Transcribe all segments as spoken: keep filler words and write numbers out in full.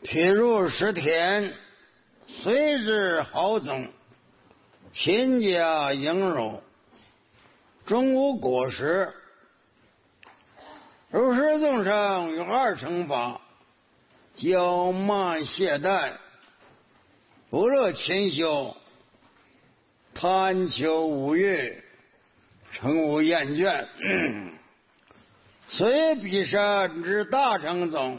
譬如石田，虽之好种，亲家应柔，终无果实。如是众生有二乘法，骄慢懈怠，不乐勤修，贪求无欲，诚无厌倦。虽彼山之大乘宗，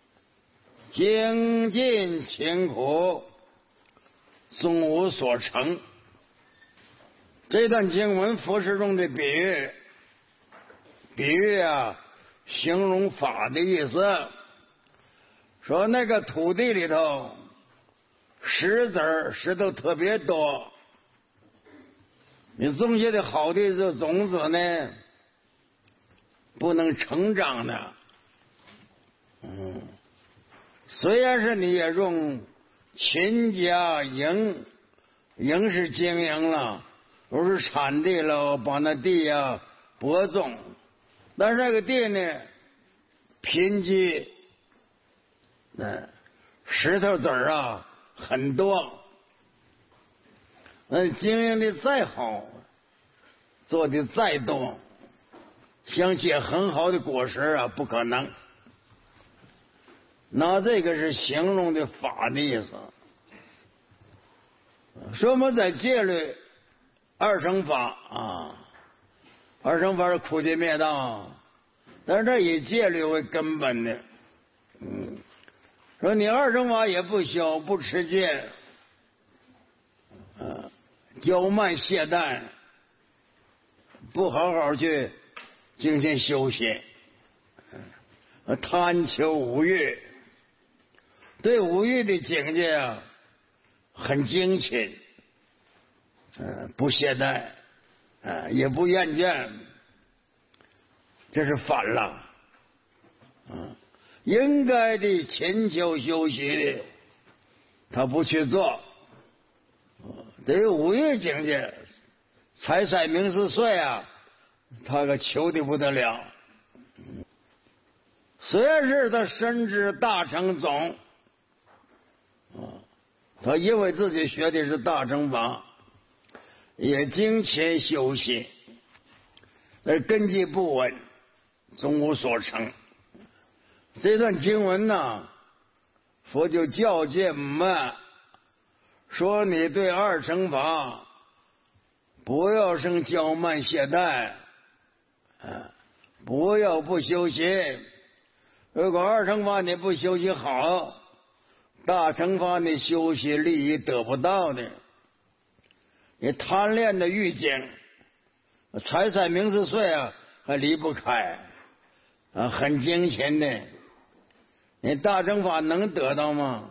精进勤苦，终无所成。这段经文佛事中的比喻，比喻啊，形容法的意思。说那个土地里头石子儿石头特别多，你种下的好的这种子呢，不能成长的。嗯，虽然是你也用勤加营，营是经营了，不是产地了，把那地呀、啊、播种，但是那个地呢贫瘠，嗯，石头子儿啊很多，嗯，经营的再好，做的再多，想结很好的果实啊，不可能。那这个是形容的法的意思。说我们在戒律二乘法啊，二乘法是苦集灭道，但是这以戒律为根本的。嗯，说你二乘法也不修，不持戒，呃，骄慢懈怠，不好好去精进修行，呃，贪求无欲，对无欲的境界啊很精勤，呃，不懈怠，呃，也不厌倦，这是反了。嗯，应该的勤求修习的，他不去做。对于五欲境界，财色名食睡啊，他可求的不得了。虽然是他深知大乘宗，他因为自己学的是大乘法，也精勤修习，而根基不稳，终无所成。这段经文呢，佛就教诫我们说，你对二乘法不要生骄慢懈怠，啊，不要不修习。如果二乘法你不修习好，大乘法你修习利益得不到的。你贪恋的欲境，财色名食睡啊，还离不开啊，很精勤的。你大乘法能得到吗？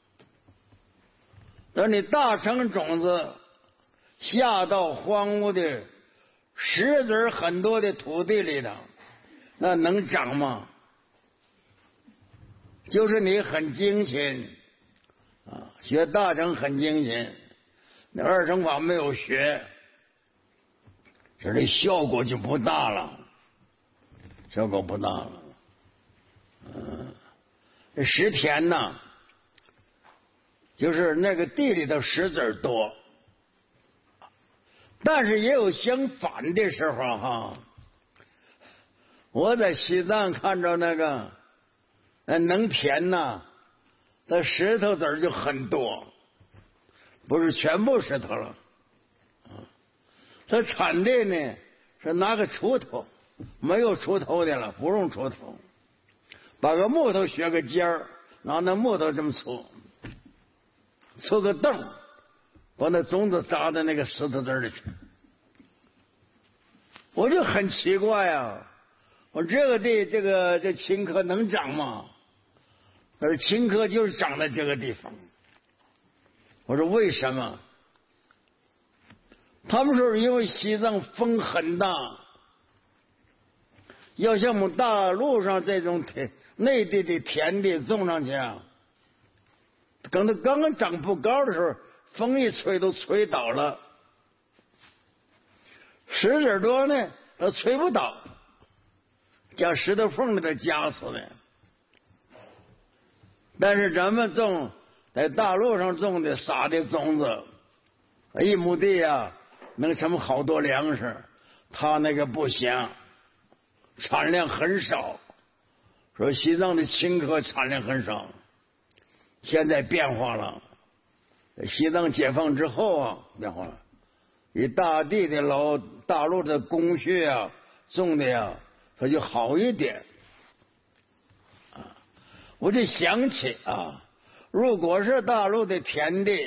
等你大乘种子下到荒芜的石子很多的土地里头，那能长吗？就是你很精勤啊，学大乘很精勤，那二乘法没有学，这里效果就不大了，效果不大了。嗯，这石田呢，就是那个地里头石子多，但是也有相反的时候哈。我在西藏看着那个那农田呐，那石头子就很多，不是全部石头了。他产地呢是拿个锄头，没有锄头的了，不用锄头，把个木头削个尖儿，拿那木头这么粗，粗个洞，把那种子扎在那个石头子里去。我就很奇怪啊，我这个地这个这青稞能长吗？而青稞就是长在这个地方。我说为什么？他们说因为西藏风很大，要像我们大陆上这种田内地的田地种上去啊，等它刚刚长不高的时候，风一吹都吹倒了。石子多呢，它吹不倒，将石头缝里头夹死的。 但是咱们种在大陆上种的撒的种子，一亩地啊能成好多粮食，他那个不行，产量很少。说西藏的青稞产量很少，现在变化了。西藏解放之后啊，变化了，以大地的老大陆的工序啊种的呀，它就好一点。啊，我就想起啊，如果是大陆的田地，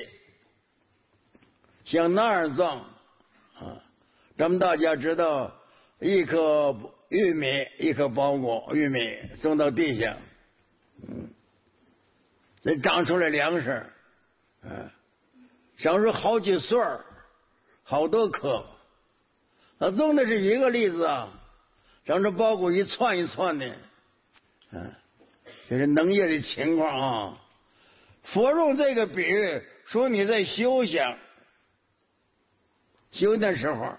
像那儿种啊，咱们大家知道，一颗玉米一颗包谷，玉米种到地下，嗯，这长出来粮食，嗯，长出好几穗儿，好多颗。他种的是一个例子啊，长出包谷一串一串的，嗯，这是农业的情况啊。佛用这个比喻说你在修行，修的时候。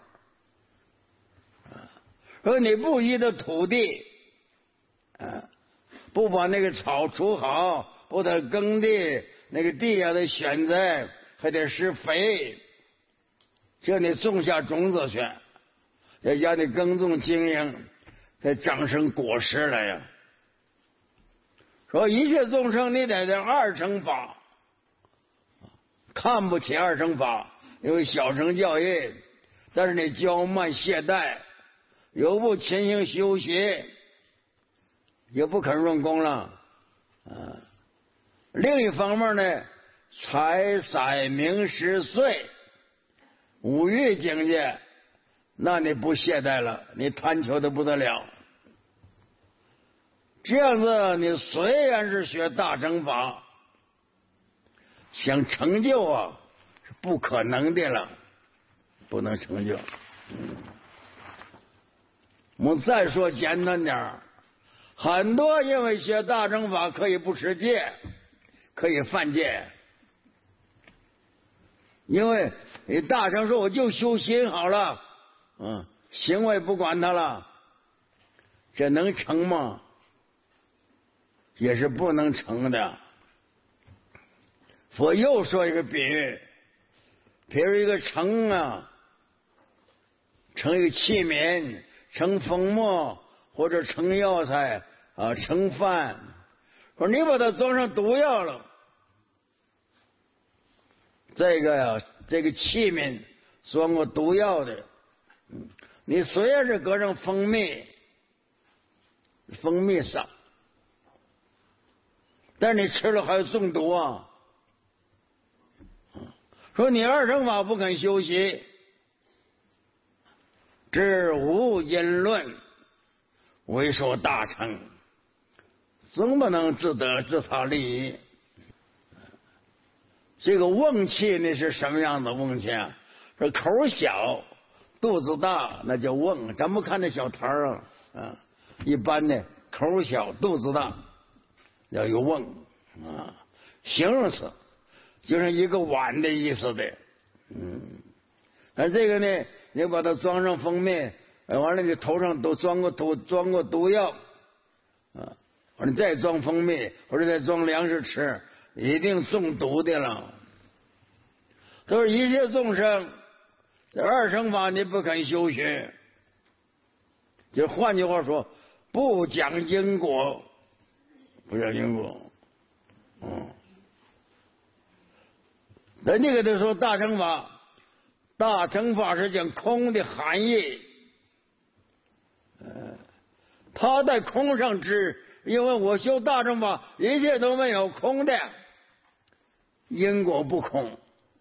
说你不依着土地，啊，不把那个草除好，不得耕地，那个地呀得选择，还得施肥，这你种下种子去，再加你耕种经营，才长成果实来呀。说一切众生，你得这二乘法，看不起二乘法，因为小乘教育，但是你骄慢懈怠。又不勤行修习，也不肯用功了，啊。另一方面呢，财色名食睡五欲境界，那你不懈怠了，你贪求的不得了。这样子，你虽然是学大乘法，想成就啊，是不可能的了，不能成就。嗯，我们再说简单点儿，很多因为学大乘法可以不持戒，可以犯戒，因为你大乘说我就修心好了，嗯，行为不管它了，这能成吗？也是不能成的。佛又说一个比喻，比如一个盛啊，盛一个器皿。盛蜂沫或者盛药材啊，盛饭，说你把它装上毒药了，这个呀，这个器皿装过毒药的，嗯，你虽然是搁上蜂蜜，蜂蜜少，但是你吃了还有中毒啊。说你二乘法不肯修习。知无因论，为说大乘，总不能自得自他利益。这个瓮气那是什么样的瓮气啊？说口小肚子大，那叫瓮。咱们看那小摊儿啊，啊，一般的口小肚子大，叫一个瓮啊，形容词就是一个碗的意思的，嗯，而这个呢。你把它装上蜂蜜，完了你头上都装过毒装过毒药，啊，完了再装蜂蜜或者再装粮食吃，一定中毒的了。都是一切众生，这二乘法你不肯修学，就换句话说，不讲因果，不讲因果，嗯，人家给他说大乘法。大乘法是讲空的含义，呃，他在空上知，因为我修大乘法，一切都没有空的，因果不空，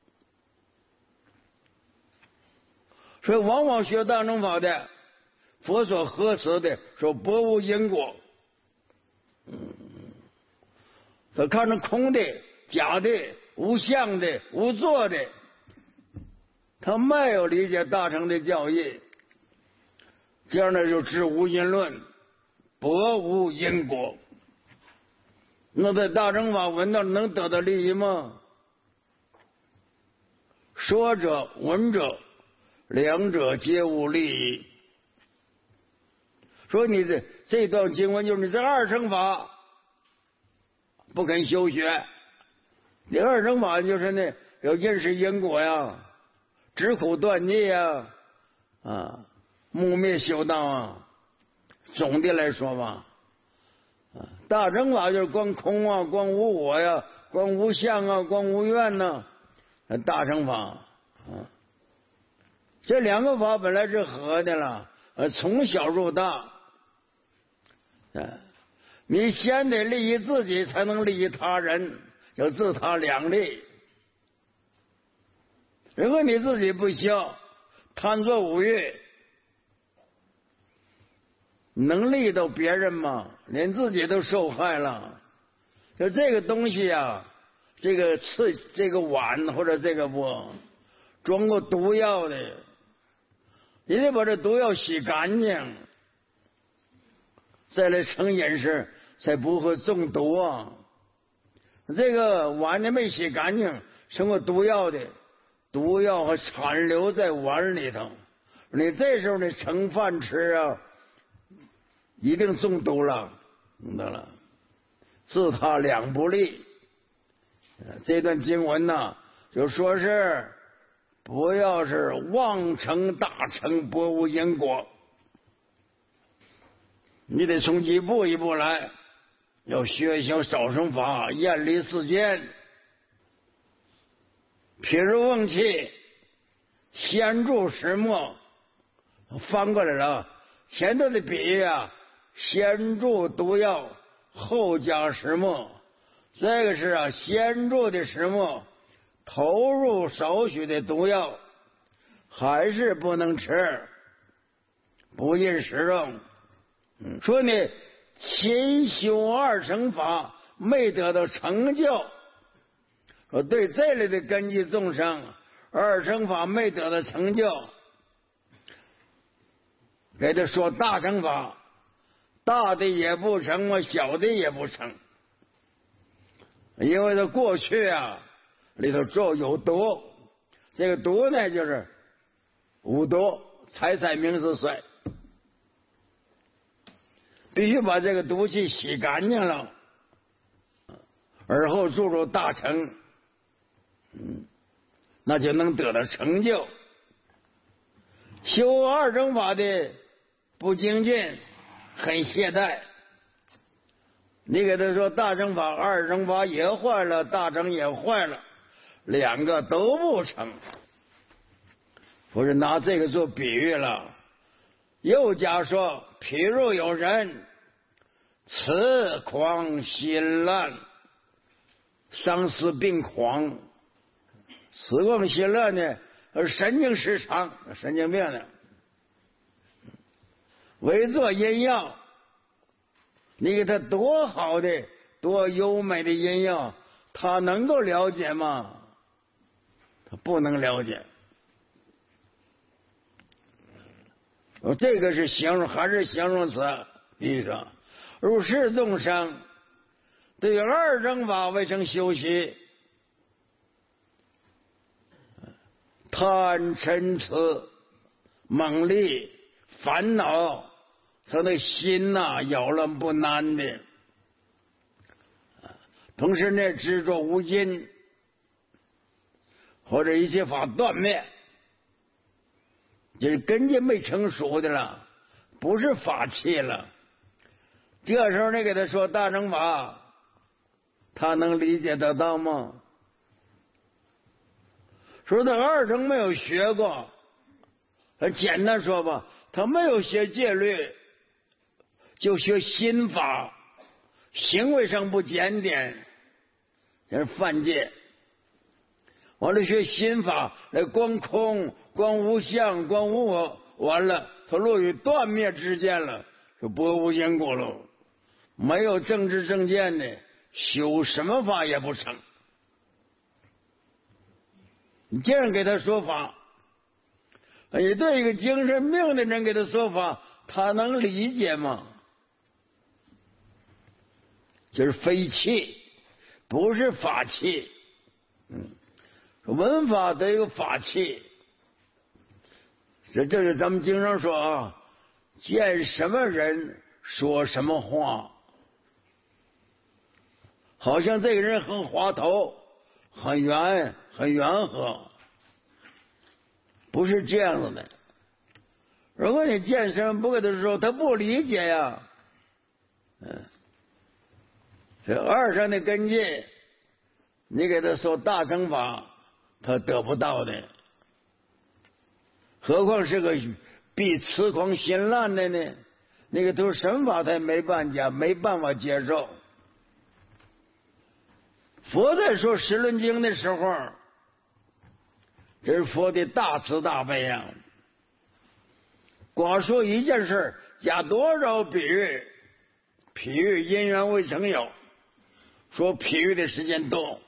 所以往往学大乘法的，佛所呵斥的说不无因果，嗯，他看成空的、假的、无相的、无作的。他没有理解大乘的教义，这样呢就知无因论，薄无因果。那在大乘法闻到能得到利益吗？说者闻者两者皆无利益。说你这这段经文就是你这二乘法不肯修学。这二乘法就是呢，要认识因果呀，知苦断逆呀，啊，木灭修道啊。总的来说吧，啊，大乘法就是光空啊，光无我呀，光无相啊，光无愿呐、啊，大乘法啊。这两个法本来是合的了，呃，从小入大，啊，你先得利益自己，才能利益他人，要自他两利。如果你自己不修，贪作五欲，能利到别人吗？连自己都受害了。就这个东西啊，这个刺，这个碗或者这个钵装过毒药的，你得把这毒药洗干净，再来盛饮食，才不会中毒啊。这个碗你没洗干净，盛过毒药的，毒药还残留在碗里头，你这时候你盛饭吃啊，一定中毒了，明白了？自他两不利。这段经文呢，就说是不要是妄成大成，薄无因果。你得从一步一步来，要学习少生法，厌离世间。譬如瓮器，先注石墨，翻过来了。前头的比喻啊，先注毒药，后加石墨。这个是啊，先注的石墨，投入少许的毒药，还是不能吃，不应食用。嗯，说呢，勤修二乘法没得到成就。说对这类的根基众生，二乘法没得到成就，给他说大乘法，大的也不成啊，小的也不成。因为他过去啊里头做有毒，这个毒呢就是五毒：财产名食睡，必须把这个毒气洗干净了，而后注入大乘，嗯，那就能得到成就。修二乘法的不精进，很懈怠。你给他说大乘法、二乘法也坏了，大乘也坏了，两个都不成。不是拿这个做比喻了。又加说，譬如有人痴狂心乱，丧失病狂。痴狂心乱呢，神经失常，神经病呢。为做阴药，你给他多好的、多优美的阴药，他能够了解吗？他不能了解。这个是形容，还是形容词？比如说，入世众生对于二乘法未曾修习，贪嗔痴、猛力、烦恼，他的心呐、啊、扰乱不安的。同时呢，执着无尽，或者一切法断灭，就是根基没成熟的了，不是法器了。这时候你给他说大乘法，他能理解得到吗？说他二乘没有学过，简单说吧，他没有学戒律，就学心法，行为上不检点，这是犯戒。完了学心法，来光空、光无相、光无我，完了他落于断灭之间了，就薄无因果了。没有正知正见的，修什么法也不成。你这样给他说法，你对一个精神病的人给他说法，他能理解吗？就是非器，不是法器。嗯，文法得有法器。这这是咱们经常说啊，见什么人说什么话。 好像这个人很滑头，很圆，很圆和，不是这样子的。如果你见神不给他说，他不理解呀。嗯，这二上的根基，你给他说大乘法，他得不到的。何况是个比痴狂心烂的呢？那个都神法他没办法没办法接受。佛在说十轮经的时候，这是佛的大慈大悲呀。光说一件事，加多少比喻？譬喻因缘未曾有，说譬喻的时间多。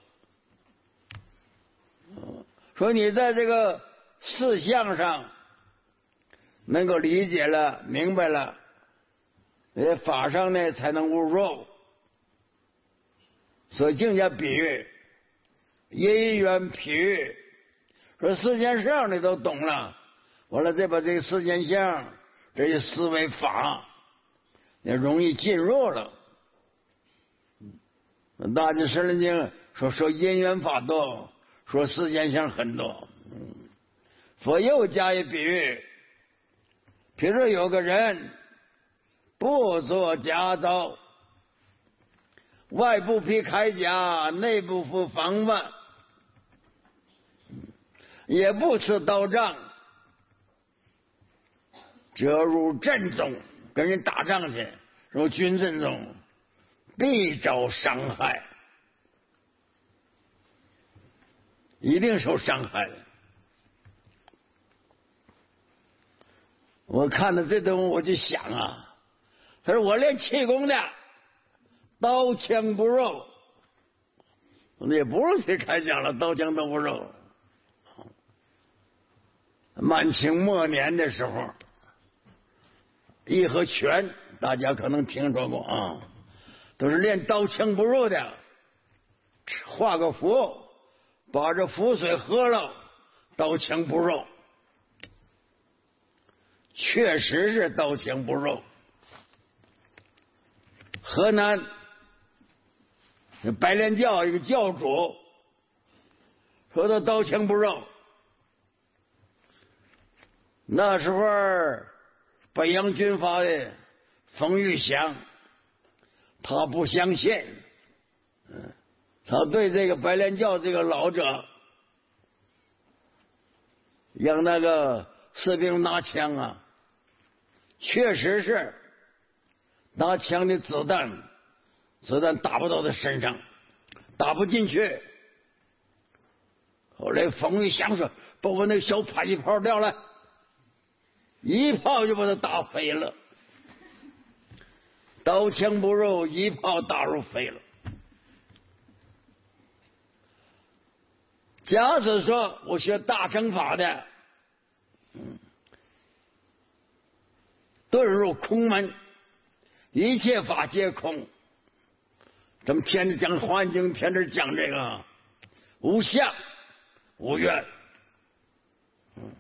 说你在这个事项上能够理解了、明白了，在法上呢才能悟入。所以净加比喻，因缘譬喻，说世间上你都懂了，完了再把这个世间相这些思维法也容易进入了。大经十轮经说说因缘法多，说世间相很多。佛又加以比喻，比如说有个人不做家造，外部披铠甲，内部服防范，也不持刀杖，则入阵中，跟人打仗去，入军阵中，必遭伤害，一定受伤害的。我看到这东西我就想啊，他说我练气功的，刀枪不入，也不是去开讲了，刀枪都不入。满清末年的时候，义和拳大家可能听说过啊，都是练刀枪不入的，画个符，把这符水喝了，刀枪不入。确实是刀枪不入。河南白莲教一个教主说他刀枪不入，那时候北洋军阀的冯玉祥他不相信，他对这个白莲教这个老者让那个士兵拿枪啊，确实是拿枪的子弹子弹打不到他身上，打不进去。后来冯玉祥说把我那个小迫击炮撂来，一炮就把他打飞了，刀枪不入，一炮打入飞了。假使说我学大乘法的，嗯，遁入空门，一切法皆空。咱们天天讲《华严经》，天天讲这个无相无愿。嗯，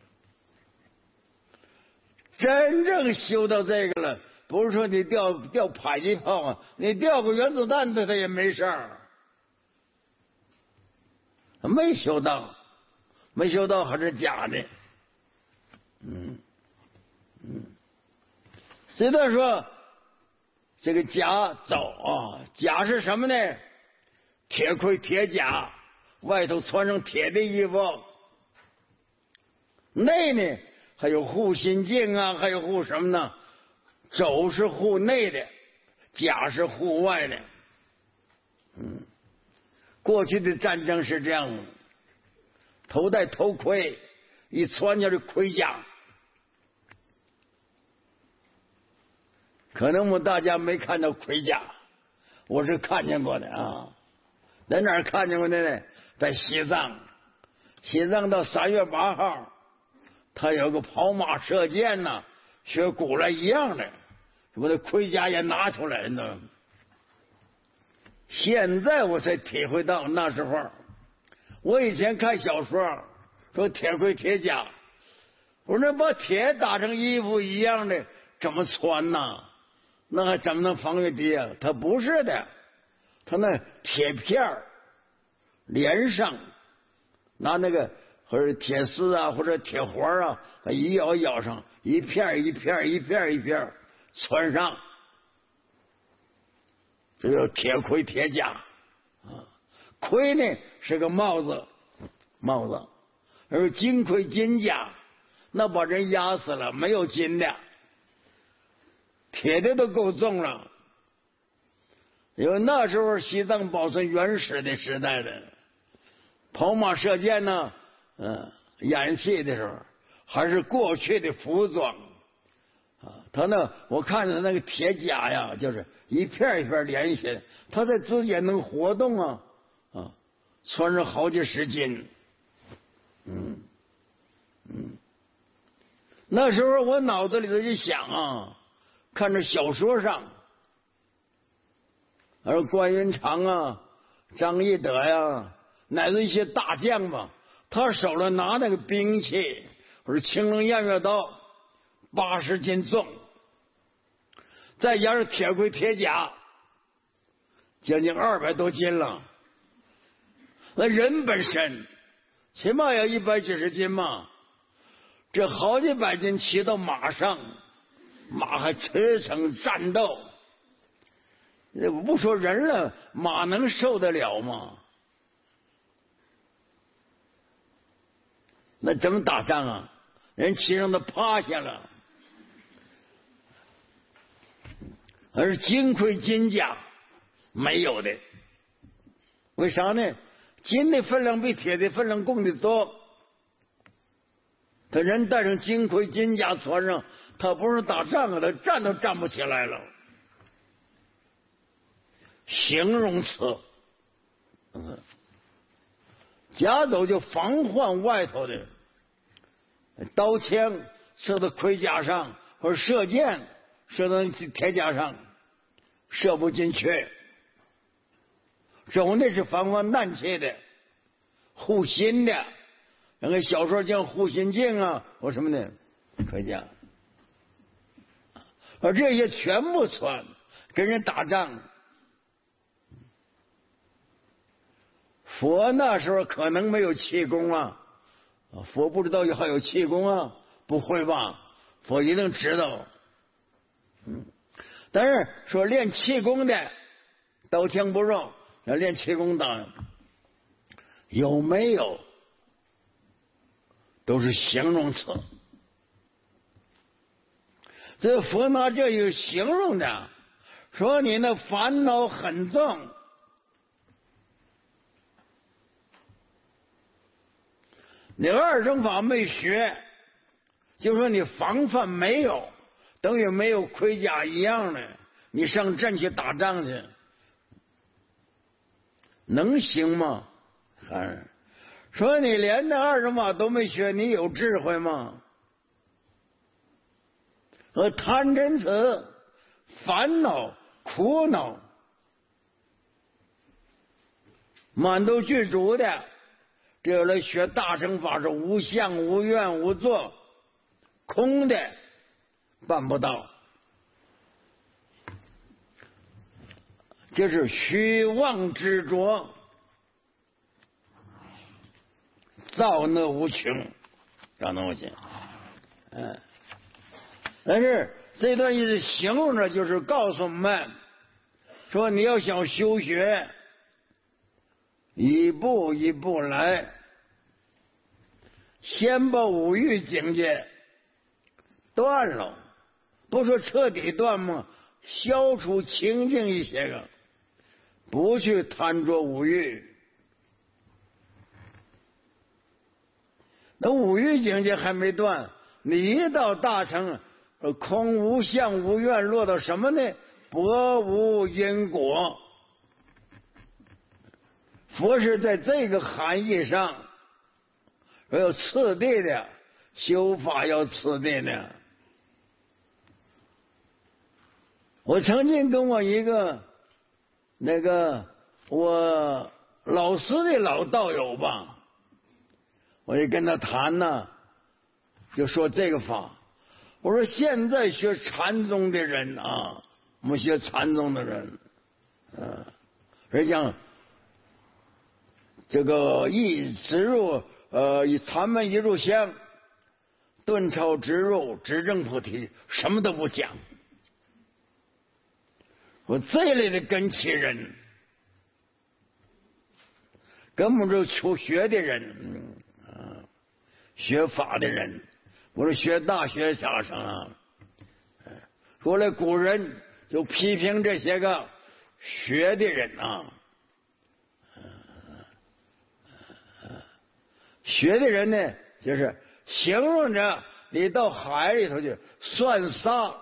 真正修到这个了，不是说你掉掉迫击炮啊，你掉个原子弹对他也没事儿。没修到，没修到还是假的。嗯嗯，虽然说这个甲走啊，甲是什么呢？铁盔铁甲，外头穿上铁的衣服，内呢还有护心镜啊，还有护什么呢？肘是护内的，甲是护外的。嗯，过去的战争是这样，头戴头盔，一穿下这盔甲。可能我们大家没看到盔甲，我是看见过的啊。在哪儿看见过的呢？在西藏，西藏到三月八号，他有个跑马射箭呐、啊，学古来一样的，我的盔甲也拿出来呢。现在我才体会到那时候，我以前看小说说铁盔铁甲，我说那把铁打成衣服一样的怎么穿呢？那还怎么能防御敌啊？他不是的， 他那铁片儿连上，拿那个或者铁丝啊，或者铁环啊，一咬咬上，一片一片一片一片穿上，这叫铁盔铁甲啊。盔呢是个帽子，帽子，而金盔金甲，那把人压死了，没有金的，铁的都够重了。因为那时候西藏保存原始的时代的跑马射箭呢，嗯，演戏的时候还是过去的服装啊。他那我看着那个铁甲呀，就是一片一片连起来，他在之间能活动啊啊，穿上好几十斤。嗯嗯，那时候我脑子里头就想啊，看着小说上。而关云长啊，张翼德呀，乃至一些大将嘛，他手上拿那个兵器，或者青龙偃月刀，八十斤重，再加上铁盔铁甲，将近二百多斤了。那人本身起码要一百几十斤嘛，这好几百斤骑到马上，马还驰骋战斗。不说人了，马能受得了吗？那怎么打仗啊？人骑上他趴下了，而金盔金甲没有的，为啥呢？金的分量比铁的分量重的多。他人带上金盔金甲穿上，他不是打仗啊，他站都站不起来了。形容词，嗯，甲斗就防患外头的刀枪射到盔甲上，或者射箭射到铁甲上，射不进去。种的是防患难气的，护心的，那个小说叫护心镜啊，或什么的盔甲，而这些全部穿，跟人打仗。佛那时候可能没有气功啊，佛不知道还有气功啊，不会吧？佛一定知道。嗯，但是说练气功的刀枪不入，要练气功的有没有？都是形容词。这佛拿这有形容的，说你那烦恼很重。你二乘法没学，就说你防范没有，等于没有盔甲一样的。你上阵去打仗去，能行吗？还是说你连那二乘法都没学，你有智慧吗？和贪嗔痴、烦恼、苦恼，满都具足的。这有来学大乘法是无相无愿无作，空的办不到，这是虚妄执着，造恶无穷，这东西。嗯，但是这段意思形容着，就是告诉我们说，你要想修学，一步一步来，先把五欲境界断了，不说彻底断嘛，消除清净一些个，不去贪着五欲。那五欲境界还没断，你一到大乘，空无相无愿，落到什么呢？薄无因果。佛是在这个含义上要次第的修法，要次第的。我曾经跟我一个那个我老师的老道友吧，我就跟他谈呢，就说这个法。我说现在学禅宗的人啊，我们学禅宗的人，嗯、啊， 而讲这个一直入呃禅门一入香，顿超直入，直正菩提，什么都不讲。我这一类的跟其人，根本就求学的人，嗯，学法的人，不是学大学啥啥啊。说来古人就批评这些个学的人啊，学的人呢，就是形容着你到海里头去算沙，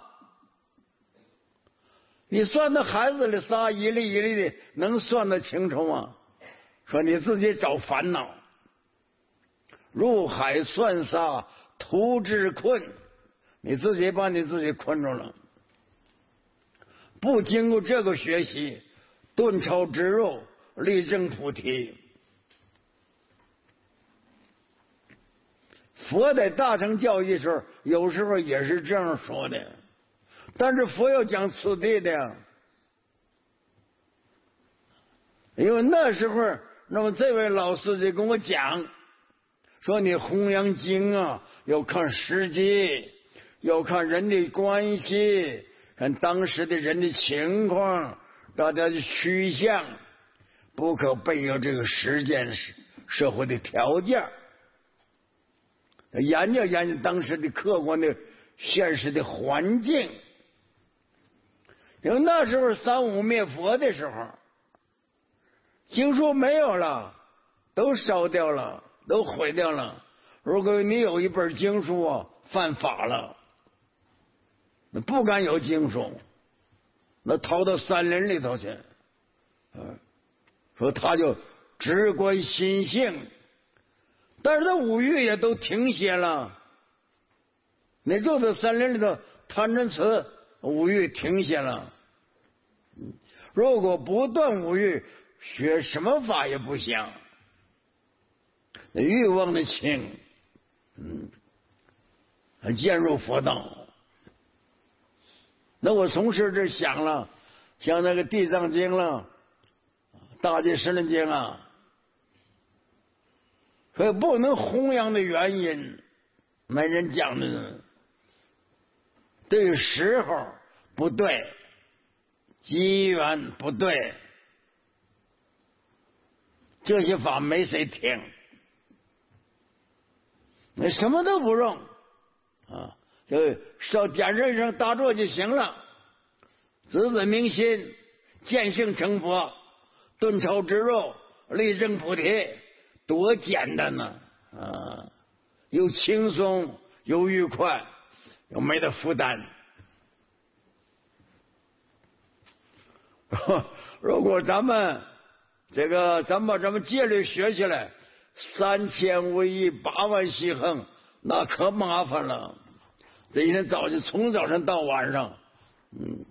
你算那海子里沙一粒一粒的，能算得清楚吗？说你自己找烦恼，入海算沙，徒之困，你自己把你自己困住了。不经过这个学习，顿超直入，立正菩提。佛在大乘教义时候，有时候也是这样说的，但是佛要讲此地的呀，因为那时候，那么这位老师就跟我讲，说你弘扬经啊，要看时机，要看人的关系，看当时的人的情况，大家的趋向，不可背有这个实践社会的条件，研究研究当时的客观的现实的环境。因为那时候三武灭佛的时候，经书没有了，都烧掉了，都毁掉了。如果你有一本经书啊，犯法了，那不敢有经书，那逃到山林里头去。嗯，说他就只关心性，但是他五欲也都停歇了。你住在山林里头，贪嗔痴五欲停歇了。如果不断五欲，学什么法也不行。欲望的轻，嗯，渐入佛道。那我从事这想了，像那个地藏经了，大戒十轮经啊，所以不能弘扬的原因，没人讲的，对时候不对，机缘不对，这些法没谁听，那什么都不用啊，就烧点人声打坐就行了，直指明心，见性成佛，顿超直入，立正菩提，多简单呢 啊, 啊！又轻松又愉快，又没得负担。如果咱们这个咱们把咱们戒律学起来，三千无一八万细横，那可麻烦了。这一天早就从早上到晚上，嗯，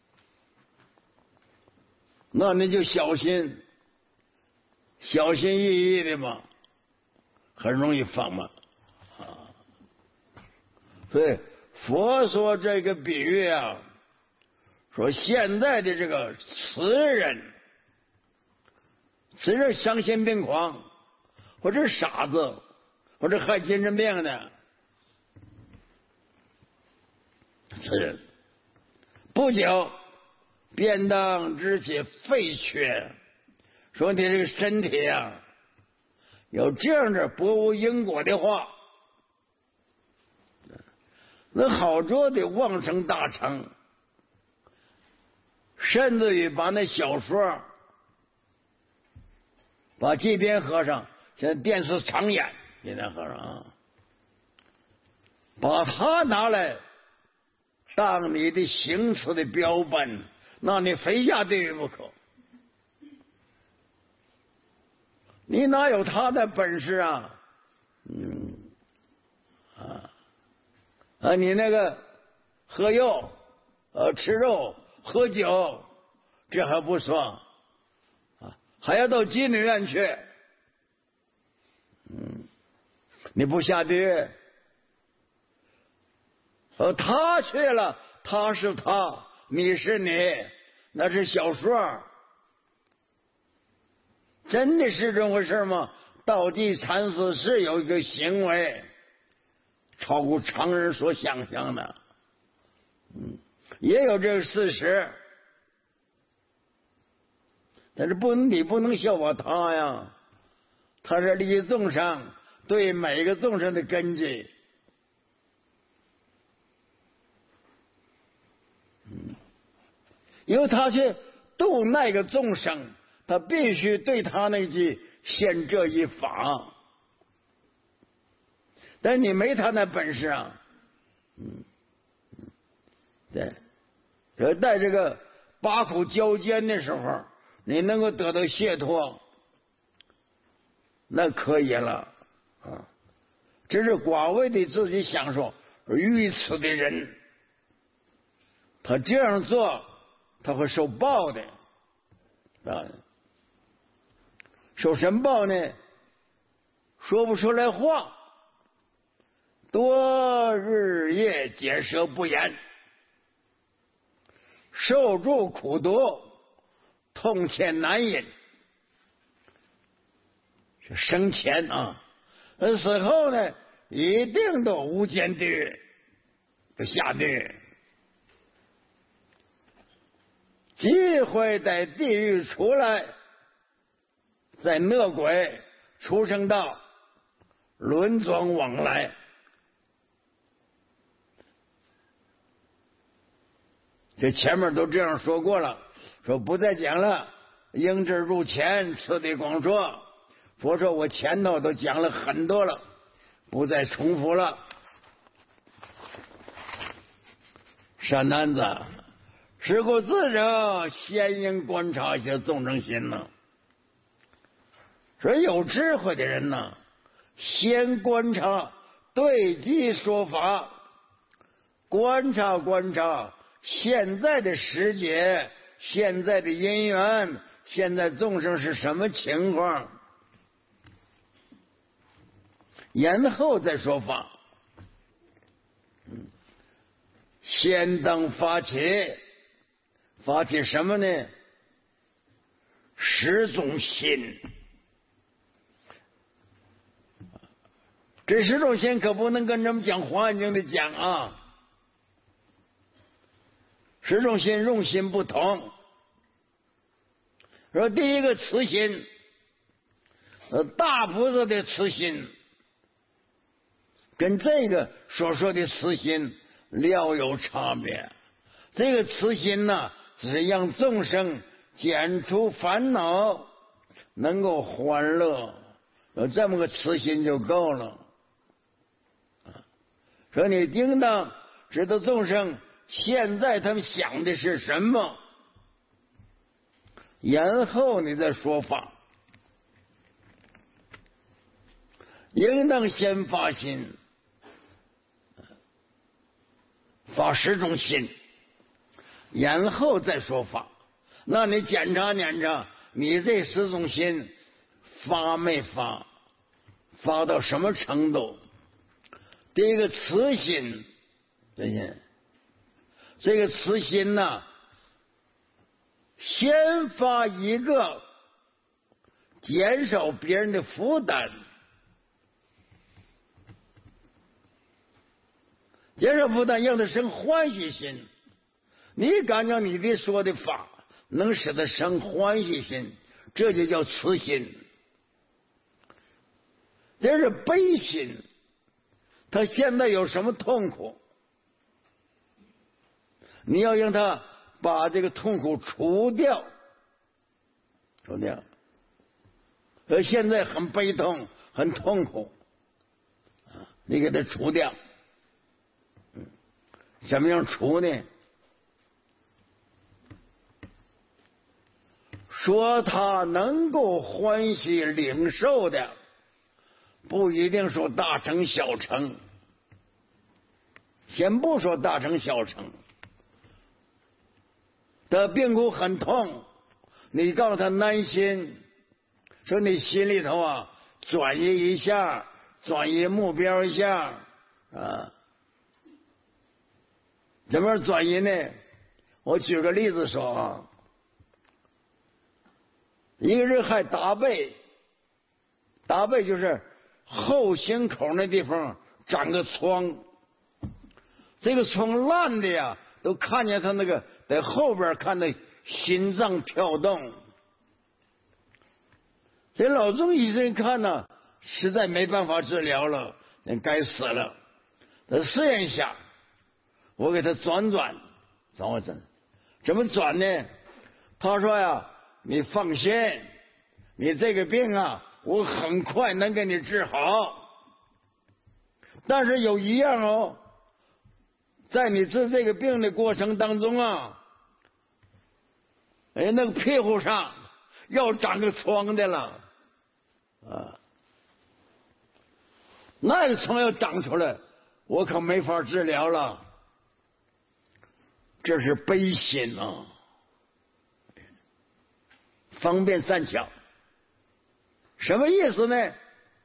那你就小心小心翼翼的嘛，很容易放慢啊。所以佛说这个比喻啊，说现在的这个词人，词人丧心病狂，或者傻子，或者害精神病的词人，不久便当知其废缺。说你这个身体啊，有这样的不无因果的话，那好多的旺盛大成，甚至于把那小说，把这边和尚现在电视常演，这边和尚啊，把它拿来当你的行持的标本，那你非下地狱不可。你哪有他的本事啊？嗯，啊啊，你那个喝药、呃吃肉、喝酒，这还不算啊，还要到妓女院去。嗯，你不下地狱，呃，他去了，他是他，你是你，那是小说。 真的是这么回事吗？道济禅师是有一个行为超过常人所想象的，嗯，也有这个事实，但是不能你不能效仿他呀，他是利众生，对每个众生的根基。嗯，因为他去度那个众生，他必须对他那句现这一法，但你没他那本事啊。嗯，对，所以在这个八苦交煎的时候，你能够得到解脱，那可以了啊。这是寡为的自己享受而愚痴的人，他这样做他会受报的啊。受什么报呢？说不出来话，多日夜解舌不言，受诸苦毒，痛切难忍。是生前啊，死后呢，一定都无间地狱，都下地狱。机会在地狱出来，在恶鬼、畜生道轮转往来。这前面都这样说过了，说不再讲了。应知入前，次第广说。佛说我前头都讲了很多了，不再重复了。善男子，是故自者先应观察一些众生心呢。所以有智慧的人呢，先观察对机说法，观察观察现在的时节，现在的因缘，现在众生是什么情况，然后再说法。先当发起，发起什么呢？十种心。这十种心可不能跟咱们讲《华严经》的讲啊。十种心用心不同。说第一个慈心，呃，大菩萨的慈心，跟这个所说的慈心略有差别。这个慈心呢，只是让众生减除烦恼，能够欢乐，有这么个慈心就够了。说你应当知道众生现在他们想的是什么，然后你再说法。应当先发心，发十种心，然后再说法。那你检查检查，你这十种心发没发，发到什么程度？第一个慈心，这些这个慈心呢，先发一个减少别人的负担，减少负担让他生欢喜心。你感觉你的说的法能使他生欢喜心，这就叫慈心。这是悲心，他现在有什么痛苦，你要让他把这个痛苦除掉，除掉。而现在很悲痛，很痛苦，你给他除掉。怎么样除呢？说他能够欢喜领受的，不一定说大成小成。先不说大成小成，的病苦很痛，你告诉他难心，说你心里头啊转移一下，转移目标一下啊。怎么样转移呢？我举个例子说啊， 一个人还打背，打背就是后心口那地方长个疮，这个疮烂的呀，都看见他那个在后边看那心脏跳动。这老中医生看呢，实在没办法治疗了，人该死了。在试验一下，我给他转转，转我转，怎么转呢？他说呀，你放心，你这个病啊，我很快能给你治好。但是有一样哦，在你治这个病的过程当中啊，哎，那个屁股上要长个疮的了。啊，那个疮要长出来，我可没法治疗了。这是悲心啊，方便善巧，什么意思呢？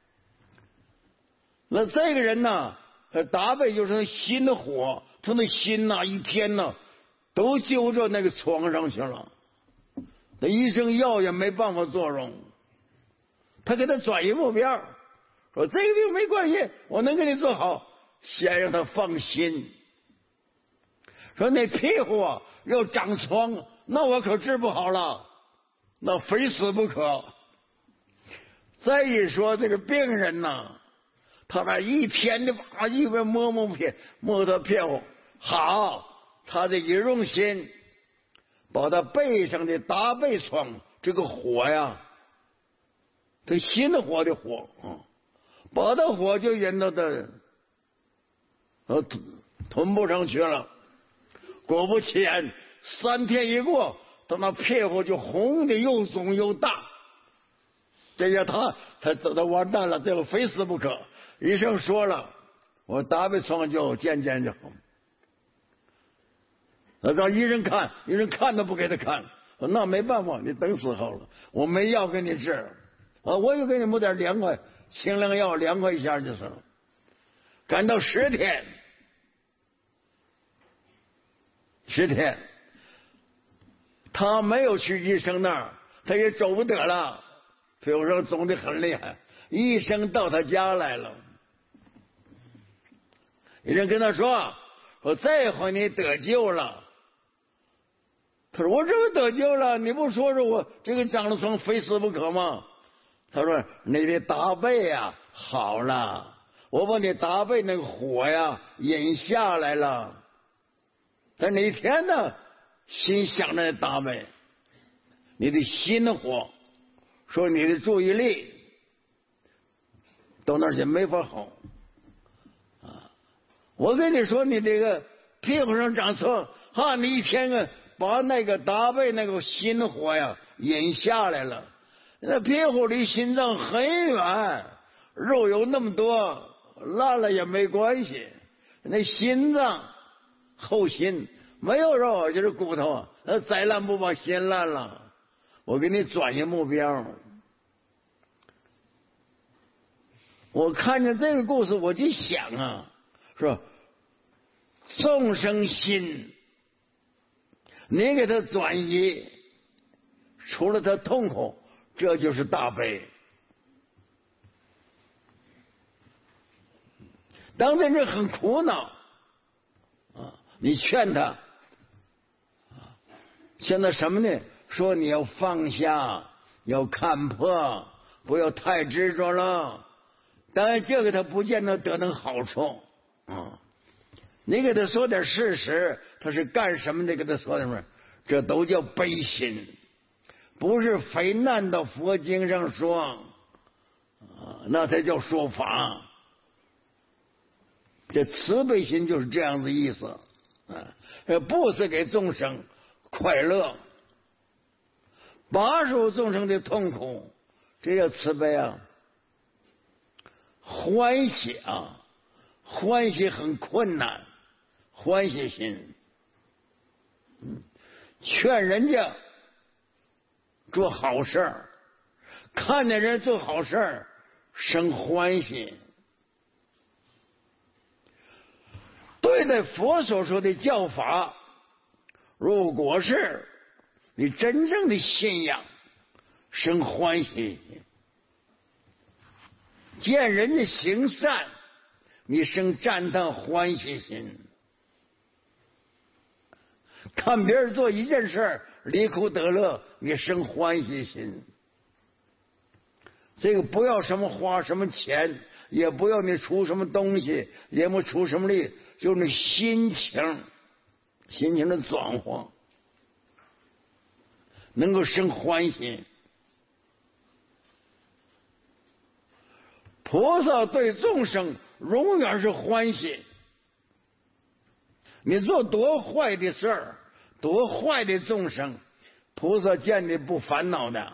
那这个人呢，打背就是心的火，他那心呐、啊，一天呐、啊，都揪着那个疮上去了，那医生药也没办法作用。他给他转移目标，说这个病没关系，我能给你做好，先让他放心。说那屁股啊要长疮，那我可治不好了，那非死不可。再一说这个病人呐，他那一天的把一边摸摸屁，摸他屁股，好，他这一用心，把他背上的大背疮这个火呀。这心的火的火啊，把这火就引到他呃臀部上去了。果不其然，三天一过，他那屁股就红的又肿又大。这下他他他完蛋了，这个非死不可。医生说了，我大背疮就渐渐就好。他让医生看，医生看都不给他看，那没办法，你等死好了，我没药给你治。啊，我又给你抹点凉快清凉药，凉快一下就是了。赶到十天，十天，他没有去医生那儿，他也走不得了，屁股上肿得很厉害。医生到他家来了，医生跟他说：“说这回你得救了。”他说：“我这么得救了，你不说说我这个长了疮非死不可吗？”他说：“你的大背呀、啊、好了，我把你大背那个火呀引下来了。但哪天呢，心想着大背，你的心的火，说你的注意力到那儿去没法好啊。我跟你说，你这个屁股上长疮，哈，你一天啊把那个大背那个心的火呀引下来了。”那屁股离心脏很远，肉有那么多，烂了也没关系。那心脏后心没有肉，就是骨头，那再烂不把心烂了。我给你转移目标。我看见这个故事，我就想啊，说众生心，你给他转移，除了他痛苦。这就是大悲。当这人很苦恼啊，你劝他，劝他什么呢？说你要放下，要看破，不要太执着了。当然，这个他不见得得到好处啊。你给他说点事实，他是干什么的？给他说什么？这都叫悲心。不是非难到佛经上说，啊，那才叫说法。这慈悲心就是这样子意思，啊，不是给众生快乐，拔除众生的痛苦，这叫慈悲啊。欢喜啊，欢喜很困难，欢喜心，嗯，劝人家做好事儿，看见人做好事儿生欢喜。对待佛所说的教法，如果是你真正的信仰， 生欢喜心。见人家行善，你生赞叹欢喜心。看别人做一件事离苦得乐，你生欢喜心。这个不要什么花什么钱，也不要你出什么东西，也不出什么力，就是那心情，心情的转化，能够生欢喜。菩萨对众生永远是欢喜。你做多坏的事儿，多坏的众生，菩萨见你不烦恼的，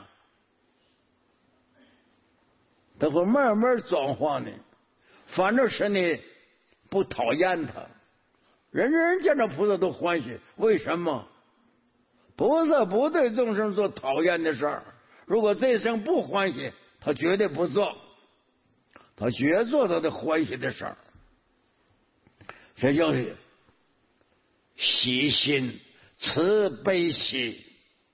他会慢慢转化你，反正是你不讨厌他。人人见着菩萨都欢喜，为什么？菩萨不对众生做讨厌的事儿，如果这生不欢喜，他绝对不做，他绝做他的欢喜的事儿。这叫喜心，慈悲喜。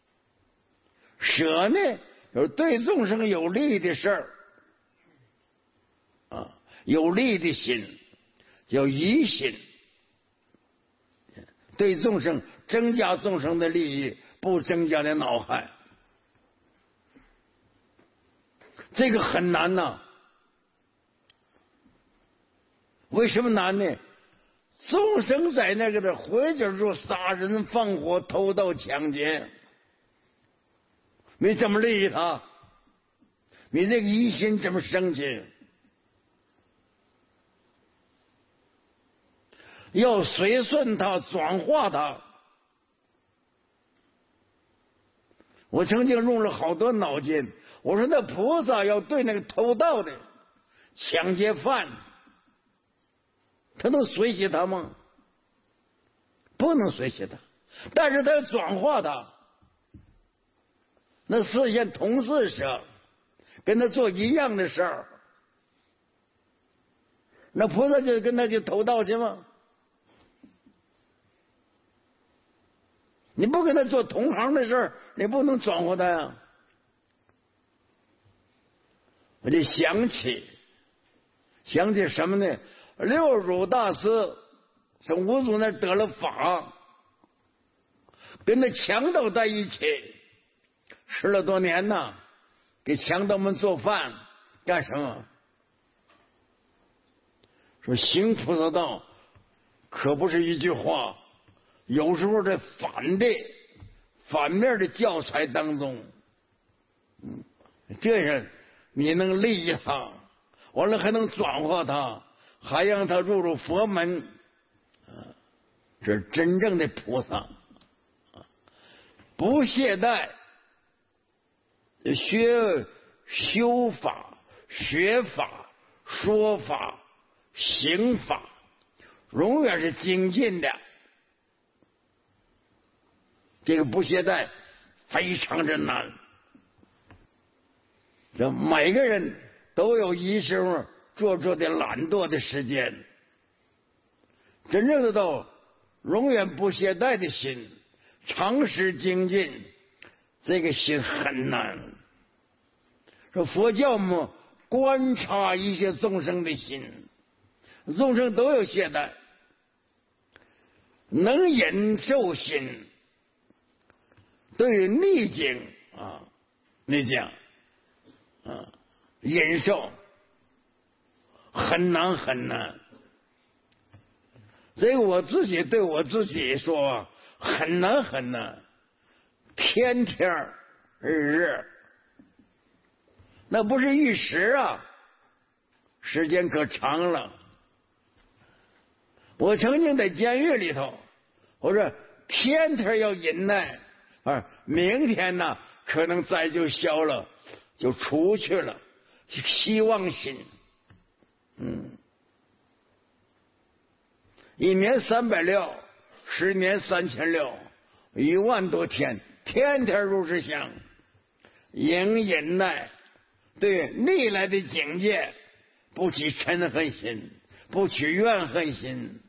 舍呢，有对众生有利的事儿啊，有利的心叫疑心，对众生增加众生的利益，不增加的恼害。这个很难呐、啊。为什么难呢？众生在那个的回嘴处杀人放火偷盗抢劫，你怎么利益他？你这个疑心怎么升起？要随顺他，转化他。我曾经用了好多脑筋，我说那菩萨要对那个偷盗的抢劫犯，他能随喜他吗？不能随喜他，但是他要转化他，那实现同事者，跟他做一样的事儿，那菩萨就跟他去偷盗去吗？你不跟他做同行的事儿，你不能转化他呀。我就想起想起什么呢？六祖大师从五祖那得了法，跟那强盗在一起十了多年呢，给强盗们做饭干什么？说行菩萨道可不是一句话，有时候在反的反面的教材当中，嗯，这是你能利益他，完了还能转化他，还让他入入佛门，啊，这是真正的菩萨，啊，不懈怠，学修法、学法、说法、行法，永远是精进的。这个不懈怠非常之难，这每个人都有一时候做做的懒惰的时间，真正的到永远不懈怠的心，长时精进，这个心很难。说佛教嘛，观察一些众生的心，众生都有懈怠，能忍受心，对于逆境啊，逆境啊，忍受很难很难。所以我自己对我自己说，很难很难，天天日日，那不是一时啊，时间可长了。我曾经在监狱里头，我说天天要忍耐，啊，明天呢可能灾就消了，就出去了，希望心，嗯，一年三百六，十年三千六，一万多天，天天如是想，应忍耐，对逆来的境界不起嗔恨心，不起怨恨心。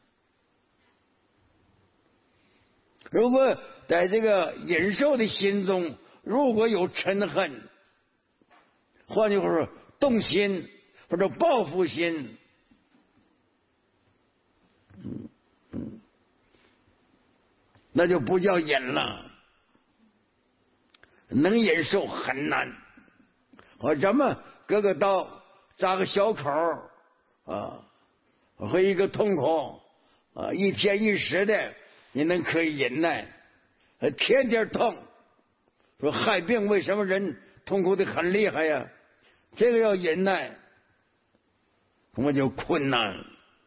如果在这个忍受的心中，如果有嗔恨， 换句话说，动心或者报复心，嗯嗯，那就不叫忍了。能忍受很难。或咱们割个刀，扎个小口啊，和一个痛苦啊，一天一时的，你能可以忍耐。天天痛，说害病为什么人痛苦的很厉害呀？这个要忍耐，我就困难。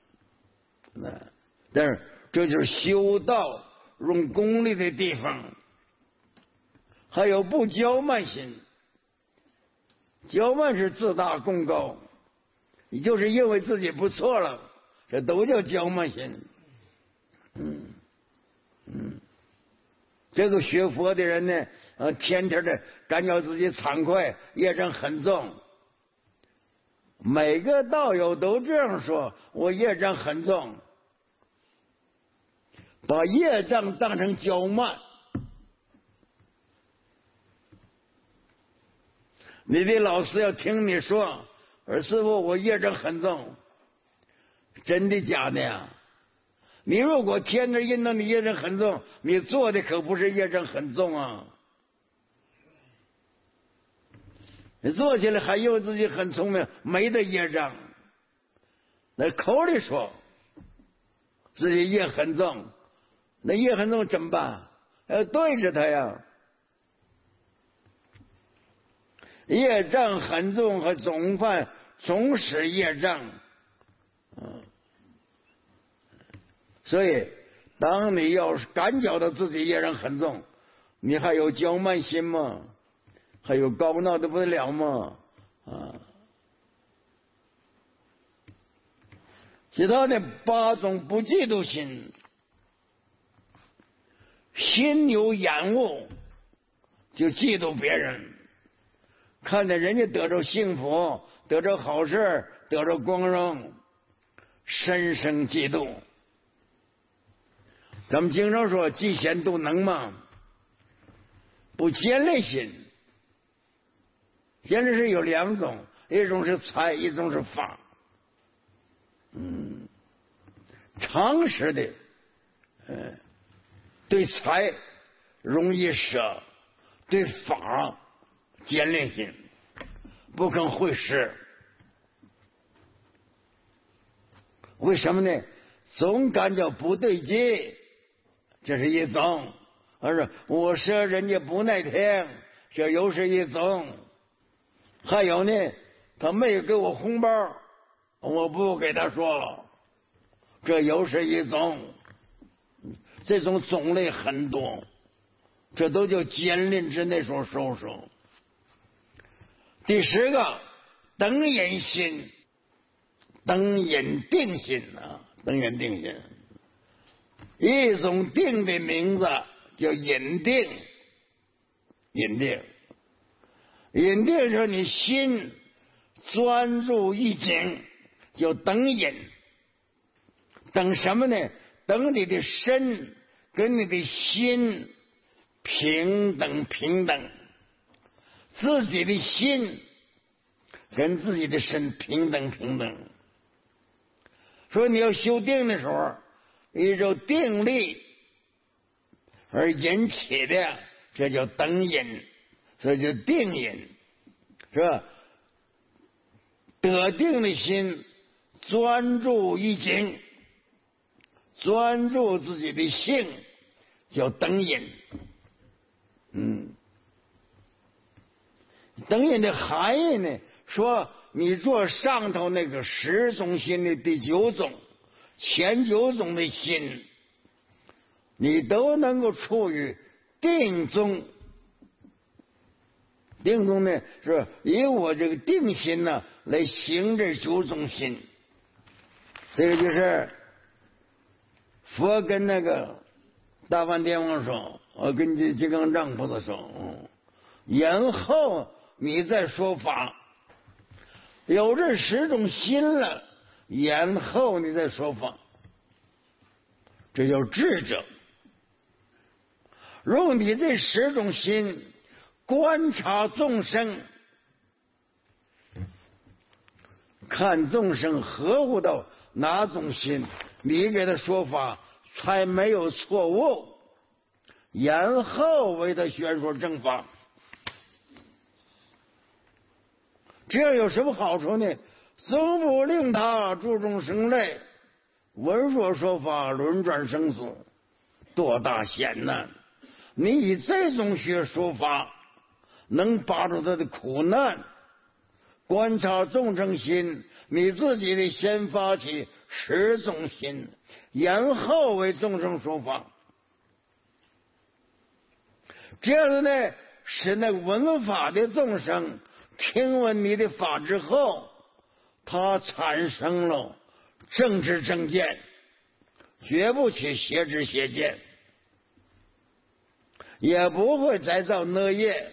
但是这就是修道用功力的地方。还有不骄慢心，骄慢是自大功高，你就是因为自己不错了，这都叫骄慢心。嗯嗯，这个学佛的人呢，呃，天天的感觉自己惭愧，业障很重。每个道友都这样说，我业障很重，把业障当成骄慢。你的老师要听你说，而师傅我业障很重，真的假的呀？你如果天天引导你业障很重，你做的可不是业障很重啊。你做起来还以为自己很聪明，没得业障。那口里说自己业很重，那业很重怎么办？要对着他呀。业障很重和总犯总使业障，嗯，所以当你要是感觉到自己业障很重，你还有骄慢心吗？还有高闹的不得了吗？啊，其他的八种不嫉妒心，心有厌恶就嫉妒别人。看见人家得着幸福，得着好事，得着光荣，深生嫉妒。咱们经常说嫉贤妒能嘛，不见类心。见类是有两种，一种是财，一种是法。嗯，常识的，嗯，对财容易舍，对法见类心，不肯会施。为什么呢？总感觉不对劲，这是一种；而是我舍人家不耐听，这又是一种。还有呢，他没有给我红包，我不给他说，这又是一种。这种种类很多，这都叫奸吝之内所收收。第十个，等忍心，等忍定心啊，等忍定心，一种定的名字叫忍定，忍定，忍定说你心专注一境，叫等忍。等什么呢？等你的身跟你的心平等平等。自己的心跟自己的身平等平等。说你要修定的时候，一种定力而引起的，这叫等引，这叫定引，是吧？得定的心专注一境，专注自己的性，叫等引。嗯。等引的含义呢，说你做上头那个十种心的第九种、前九种的心，你都能够处于定中。定中呢，是以我这个定心呢来行这九种心。这个就是佛跟那个大梵天王说，我跟这金刚藏菩萨说，嗯，然后你再说法，有这十种心了，然后你再说法，这叫智者。如果你这十种心观察众生， 看众生合乎到哪种心，你给他说法才没有错误，然后为他宣说正法。这样有什么好处呢？总不令他注众生类，闻说说法，轮转生死，多大险难！你以这种学说法，能拔出他的苦难，观察众生心，你自己的先发起十种心，然后为众生说法。这样子呢，使那闻法的众生听闻你的法之后，他产生了正知正见，绝不起邪知邪见，也不会再造恶业。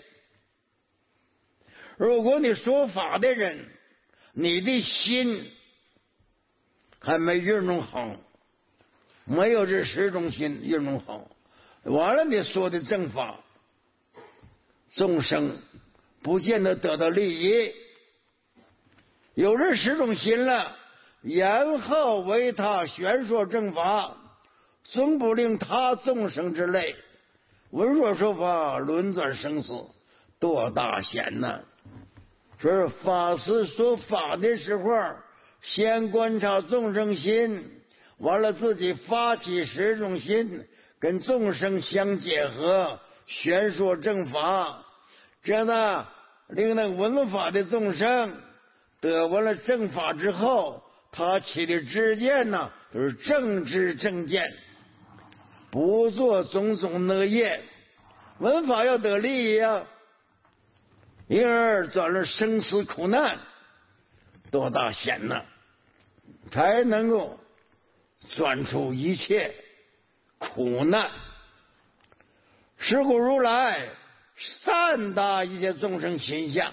如果你说法的人，你的心还没运用好，没有这十种心运用好，完了你说的正法，众生不见得得到利益。有这十种心了，然后为他宣说正法，总不令他众生之类闻说说法，轮转生死，多大险难！说是法师说法的时候，先观察众生心，完了自己发起十种心，跟众生相结合，宣说正法，这样呢，令那闻法的众生得闻了正法之后，他起的知见呢，就是正知正见，不做种种恶业。闻法要得利益啊，因而转了生死苦难，多大险难，才能够转出一切苦难。是故如来善达一切众生心相，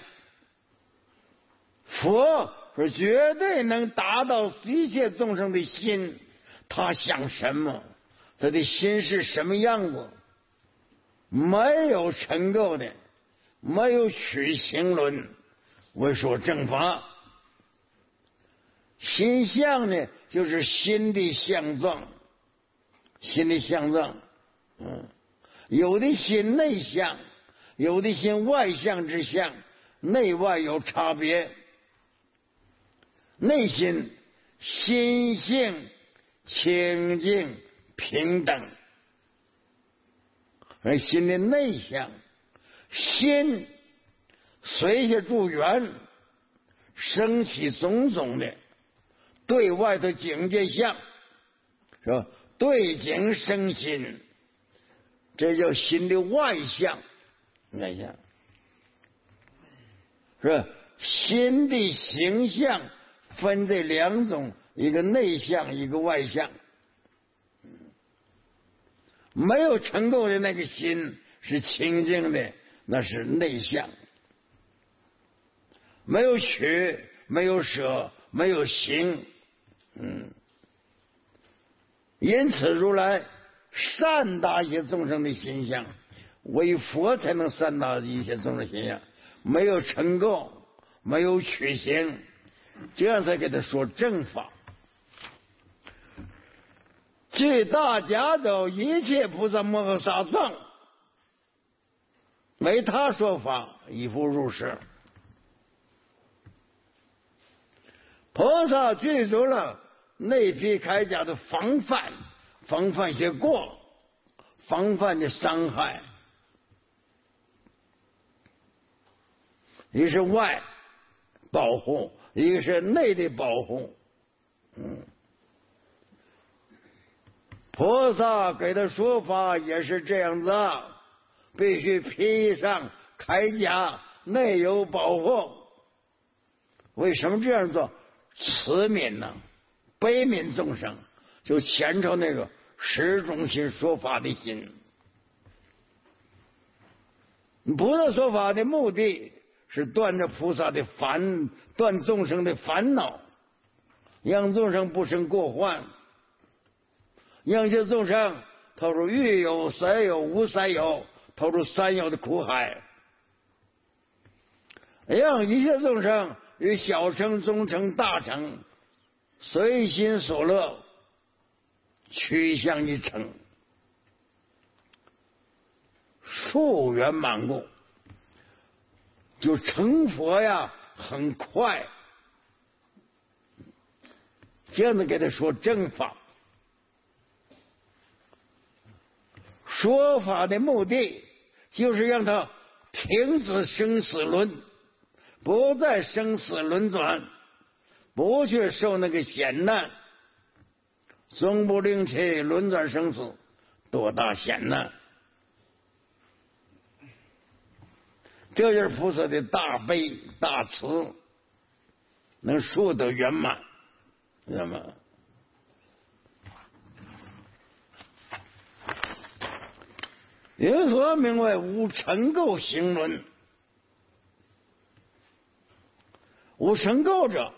佛是绝对能达到一切众生的心，他想什么，他的心是什么样子，没有尘垢的，没有取行论，为说正法。心相呢，就是心的相状，心的相状，嗯，有的心内相，有的心外相之相，内外有差别。内心心性清净平等，而心的内相，心随着助缘升起种种的对外的境界相，是吧？对境生心，这叫心的外相。外相是吧？心的形象分这两种，一个内相，一个外相。没有成垢的那个心是清净的，那是内相。没有取，没有舍，没有行，嗯。因此，如来善达一切众生的心相，唯佛才能善达一切众生心相。没有成垢，没有取行，这样才给他说正法。据大家走一切菩萨摩诃萨藏，为他说法，以复如是。菩萨具足了内皮铠甲的防范，防范些过，防范的伤害。一个是外保护，一个是内的保护。嗯，菩萨给的说法也是这样子，必须披上铠甲，内有保护。为什么这样做？慈悯呢，悲悯众生，就前头那个十种心说法的心。菩萨说法的目的是断着菩萨的烦，断众生的烦恼，让众生不生过患，让一切众生投入欲有、色有、无色有，投入三有的苦海，让一切众生与小乘、中乘、大乘随心所乐，趋向于成，数圆满故，就成佛呀，很快。这样子给他说正法，说法的目的就是让他停止生死轮，不再生死轮转，不去受那个险难，终不令其轮转生死，多大险难！这就是菩萨的大悲大慈，能说得圆满，知道吗？云何名为无尘垢行轮？无尘垢者，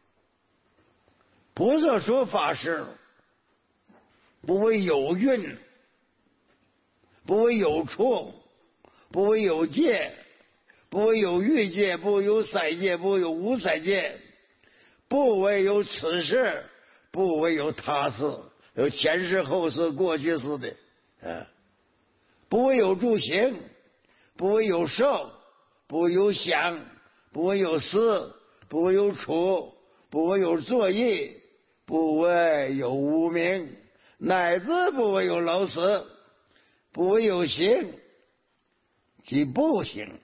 菩萨说法是不为有蕴，不为有处，不为有界，不为有欲界，不为有色界，不为有无色界，不为有此事，不为有他事，有前世后世过去世的，啊，不为有住行，不为有受，不为有想，不为有思，不为有处，不为有作意，不为有无明，乃至不为有老死，不为有行，即不行。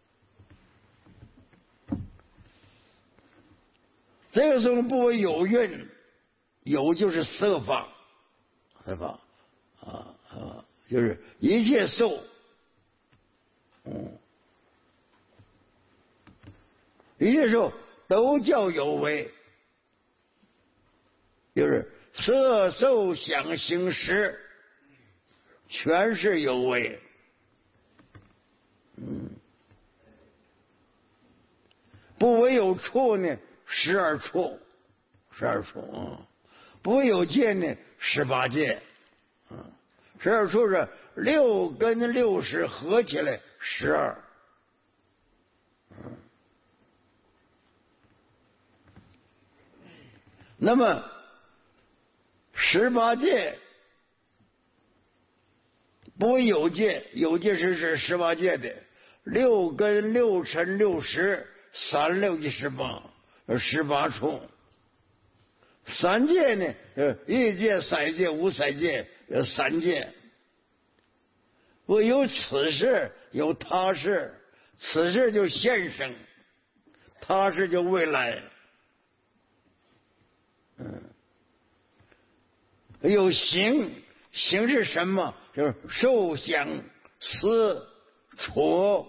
这个时候不为有蕴，有就是色法，是吧？啊啊，就是一切受，嗯，一切受都叫有为，就是色受想行识，全是有为。嗯，不为有处呢，十二处，十二处啊；不为有界呢，十八界。啊，十二处是六跟六十合起来十二。嗯，那么十八界不为有界，有界是是十八界的，六跟六乘六十，三六一十八，十八处。三界呢，呃，欲界、色界、无色界，呃，三界。我有此事，有他事，此事就现生，他事就未来。嗯，有行，行是什么？就是受想思处，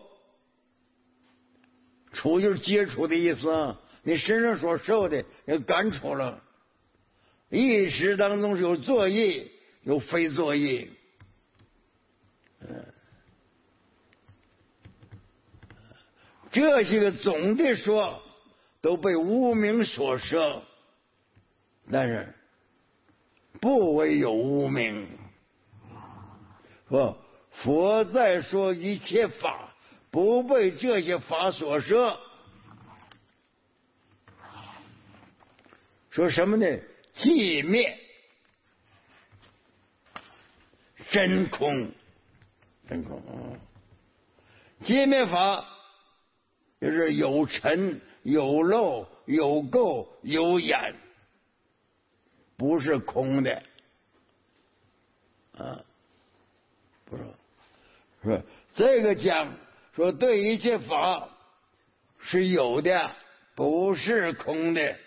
处就是接触的意思啊。你身上所受的，要感触了。意识当中是有作意，有非作意。嗯，这些个总的说都被无明所摄，但是不为有无明。说佛在说一切法不被这些法所摄，说什么呢？寂灭真空，真空啊！寂灭法就是有尘、有漏、有垢、有眼，不是空的啊！不是，是这个讲说对一切法是有的，不是空的。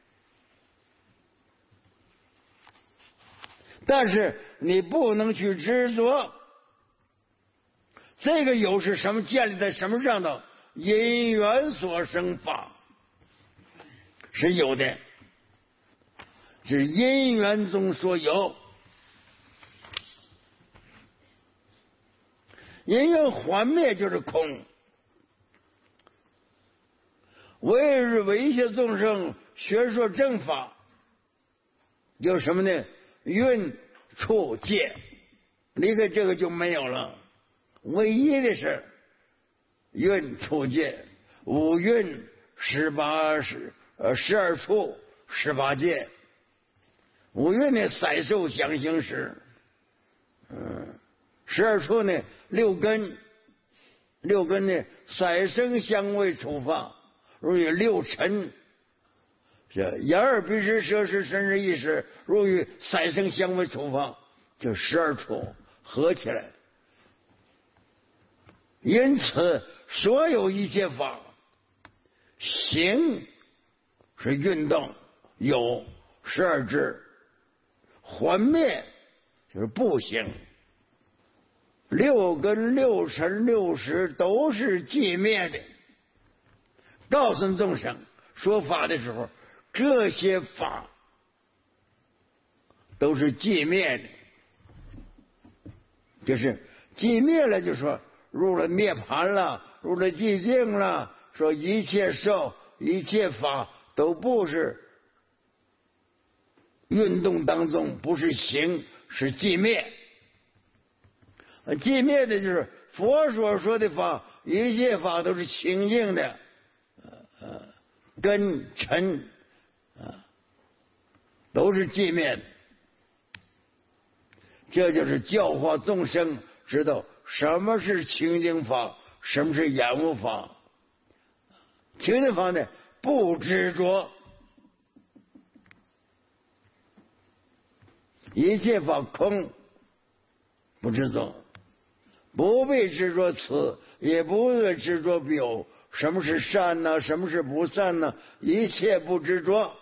但是你不能去执着，这个有是什么建立在什么上的？因缘所生法是有的，是因缘中说有，因缘还灭就是空。为日为一切众生学说正法，有什么呢？蕴处界，离开这个就没有了。唯一的是蕴处界，五蕴十八十呃十二处十八界。五蕴呢，色受想行识。嗯，十二处呢，六根，六根呢，色声香味触法，如于六尘。这眼耳鼻舌舌身身意意识，如于色声香味触法，就十二处合起来。因此，所有一切法，行是运动，有十二支，还灭就是不行。六根、六尘、六识都是寂灭的。告诉众生说法的时候，这些法都是寂灭的，就是寂灭了，就说入了涅槃了，入了寂静了。说一切受、一切法都不是运动当中，不是行，是寂灭。寂灭的就是佛所说的法，一切法都是清净的，呃，根尘啊，都是寂灭的。这就是教化众生知道什么是清净法，什么是厌恶法。清净法呢，不执着，一切法空，不执着，不必执着此，也不必执着彼。什么是善呢？什么是不善呢？一切不执着，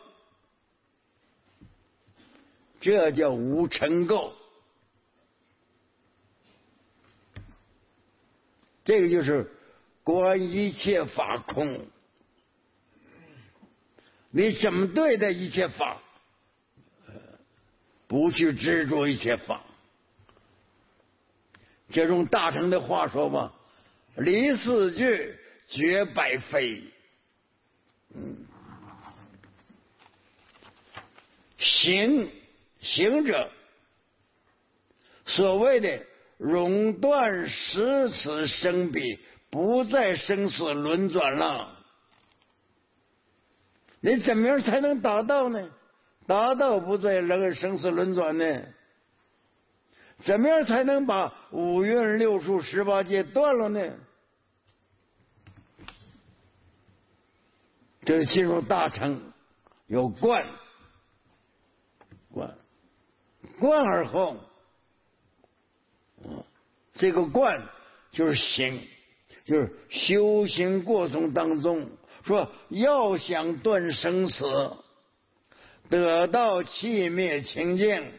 这叫无尘垢。这个就是观一切法空。你怎么对待一切法？不去执着一切法。这种大乘的话说嘛，离四句，绝百非。嗯，行行者，所谓的熔断十此生彼，不再生死轮转了。你怎么样才能达到呢？达到不再人生死轮转呢？怎么样才能把五蕴六处十八界断了呢？这进入大乘有观，观观而后，这个观就是行，就是修行过程当中说，要想断生死，得到气灭清净，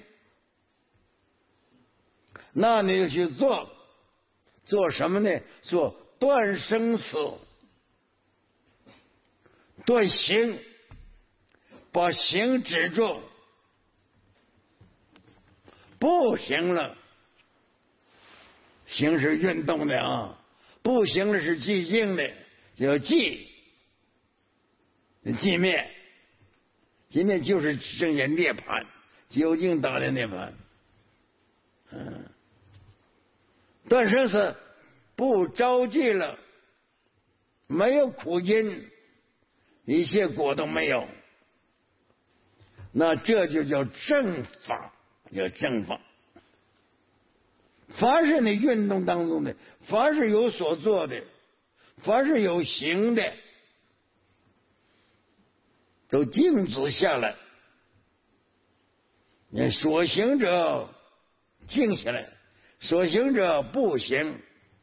那你就去做，做什么呢？做断生死，断行，把行止住，不行了，行是运动的啊，不行了是寂静的，叫寂，寂灭，寂灭就是正见涅槃，究竟达的涅槃。嗯，断生死不着急了，没有苦因，一切果都没有，那这就叫正法，叫正法。凡是你运动当中的，凡是有所做的，凡是有行的，都静止下来。你所行者静下来，所行者不行。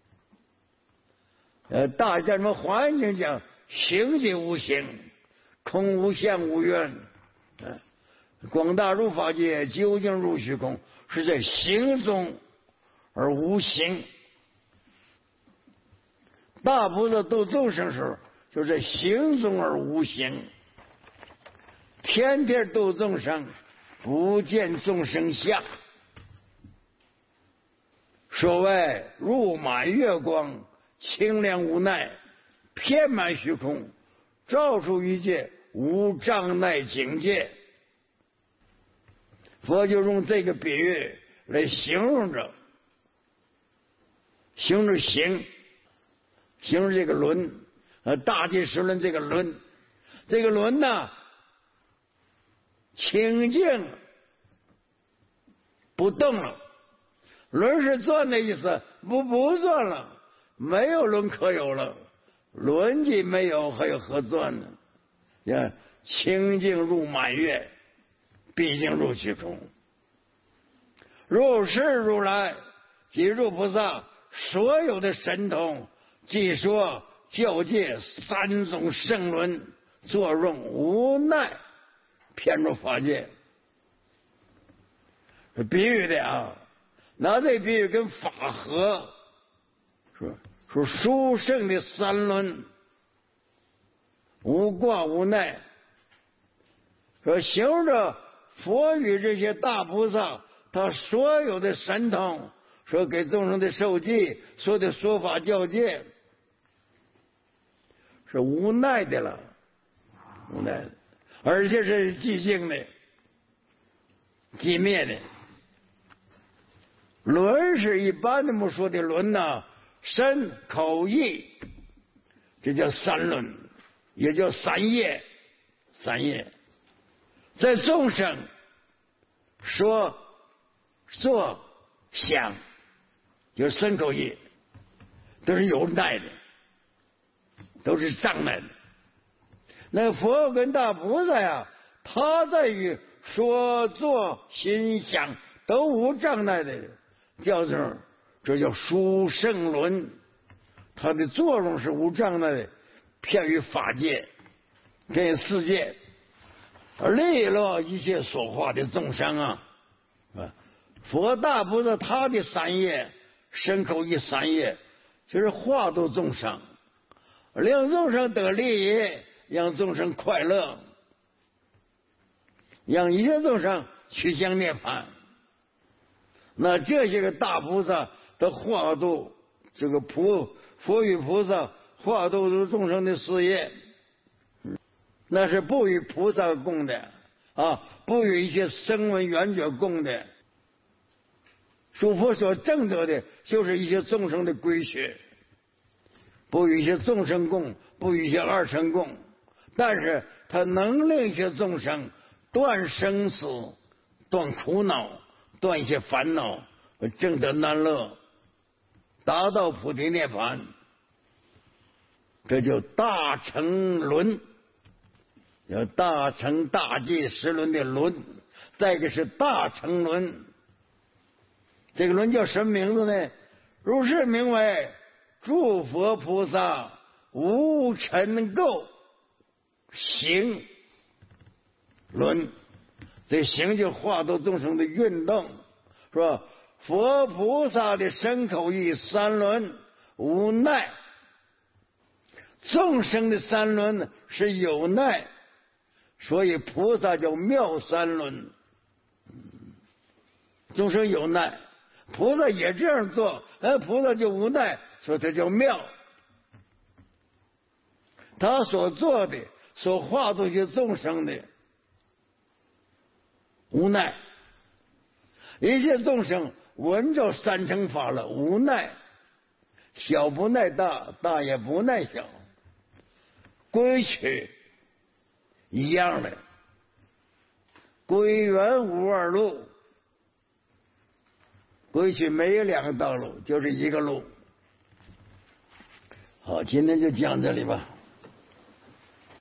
呃，大家们环境讲，行即无形，空无相无愿。呃，广大如法界，究竟如虚空，是在行中而无形。大菩萨度众生时候，就在行中而无形。天天度众生，不见众生相。所谓入满月光，清凉无奈，遍满虚空，照出一切无障碍境界。佛就用这个比喻来形容着，形容行，形容这个轮，呃，大地十轮这个轮这个轮呐，清净不动了。轮是转的意思，不不转了，没有轮可有了。轮既没有，还有何转呢？你看，清净入满月，毕竟入其中。入世如来即入菩萨，所有的神通、即说、教界三种圣轮作用无奈，偏入法界。比喻的啊，拿这比喻跟法合，说说殊胜的三轮，无挂无奈。说形容着佛与这些大菩萨，他所有的神通，说给众生的受记，说的说法教界，是无奈的了，无奈的，而且是寂静的、寂灭的。轮是一般的们说的轮呐，身口意，这叫三轮，也叫三业，三业。在众生说、做、想，就是身口意，都是有奈的，都是障碍的。那佛跟大菩萨呀，他在于说、做、心想都无障碍的，叫做这叫殊胜轮，它的作用是无障碍的，偏于法界跟世界，而利乐一切所化的众生啊。佛大菩萨他的三业，身口意三业，就是化度众生，令众生得利益，让众生快乐，让一切众生趋向涅槃。那这些个大菩萨的化度，这个菩佛与菩萨化度众生的事业，那是不与菩萨共的啊，不与一些声闻缘觉共的。诸佛所证得的，就是一些众生的归学，不与一些众生共，不与一些二乘共，但是他能令一些众生断生死、断苦恼、断一些烦恼，证得难乐，达到菩提涅槃，这就大乘轮，有大乘大界十轮的轮，再一个是大乘轮。这个轮叫什么名字呢？如是名为诸佛菩萨无尘垢行轮。这行就化度众生的运动，是吧？佛菩萨的身口意三轮无奈，众生的三轮是有奈，所以菩萨叫妙三轮。众生有奈，菩萨也这样做，哎，菩萨就无奈，所以这叫妙。他所做的、所化度些众生的无奈，一切众生闻着三乘法了，无奈，小不耐大，大也不耐小，归去一样的，归元无二路。归去没有两个道路，就是一个路。好，今天就讲这里吧。